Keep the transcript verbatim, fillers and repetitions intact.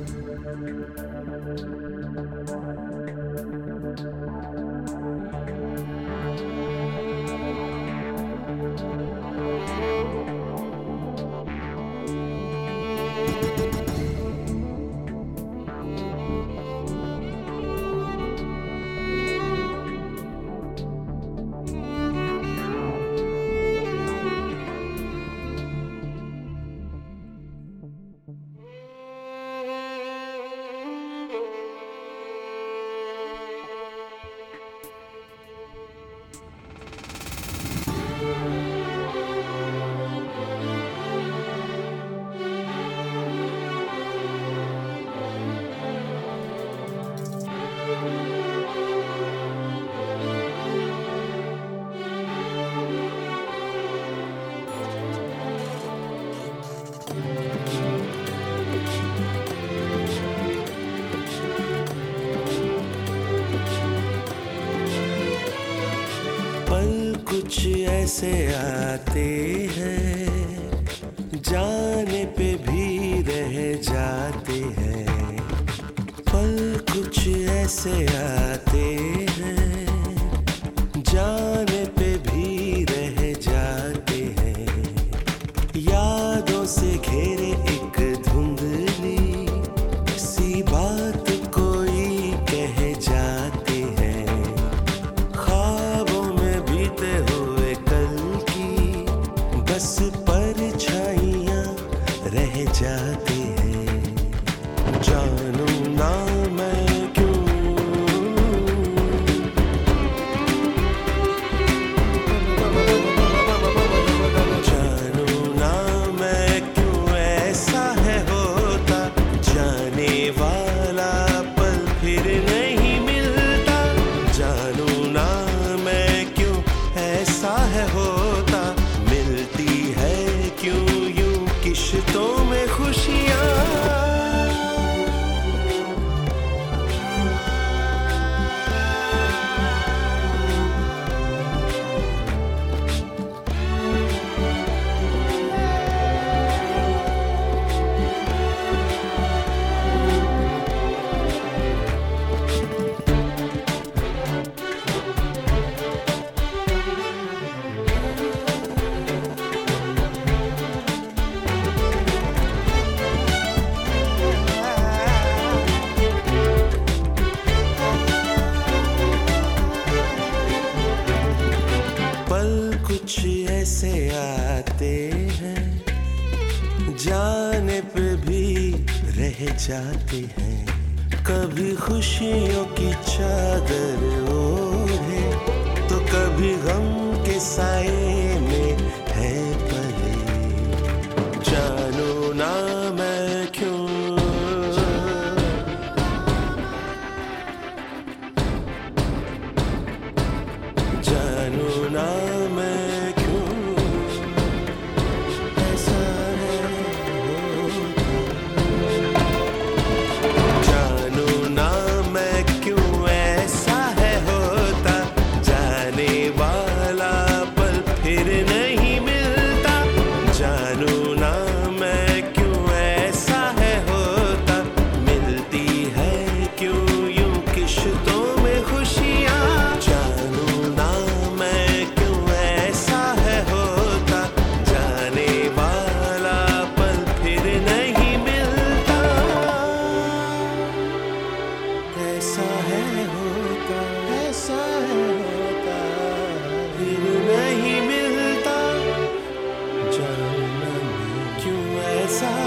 कुछ ऐसे आते हैं जाने पे भी रह जाते हैं। पल कुछ ऐसे आते हैं जाने पे भी रह जाते हैं। यादों से घेरे एक धुंधली सी बात कोई कह जाते हैं। ख्वाबों में बीते हुए कल की बस परछाइयाँ रह जाती हैं। जानू ना मैं क्यों जानू ना मैं क्यों ऐसा है होता। जाने वाला पल फिर नहीं मिलता। जानू ना मैं क्यों ऐसा है होता। मिलती है क्यों यूं किश्तों में खुशियाँ। कुछ ऐसे आते हैं जाने पे भी रह जाते हैं। कभी खुशियों की चादर ओढ़े तो कभी गम के साए में है पले। जानू ना मैं क्यों जानू ना मैं नहीं मिलता। जानना क्यों ऐसा